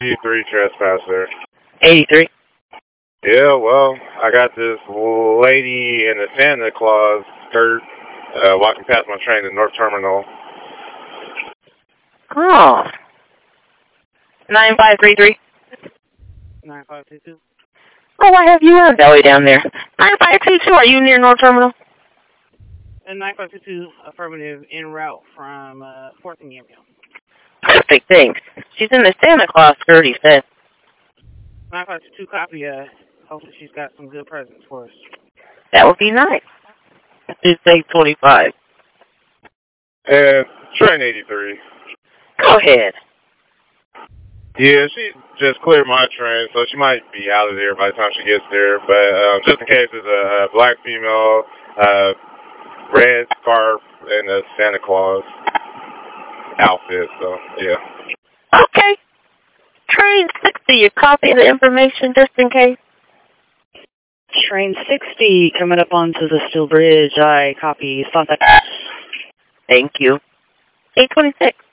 83 trespasser. 83. Yeah, well, I got this lady in a Santa Claus skirt walking past my train in North Terminal. Oh. 9533. 9522. Oh, I have you on Belly down there. 9522, are you near North Terminal? And 9522, affirmative, en route from 4th and Yamhill. Perfect, thanks. She's in the Santa Claus skirt, he said. 9522, copy. Hopefully she's got some good presents for us. That would be nice. Just say 25. And train 83. Go ahead. Yeah, she just cleared my train, so she might be out of there by the time she gets there. But just in case, it's a black female, red scarf, and a Santa Claus outfit. So yeah. Okay. Train 60, you copy the information just in case? Train 60 coming up onto the Steel Bridge. I copy. Thank you. 826.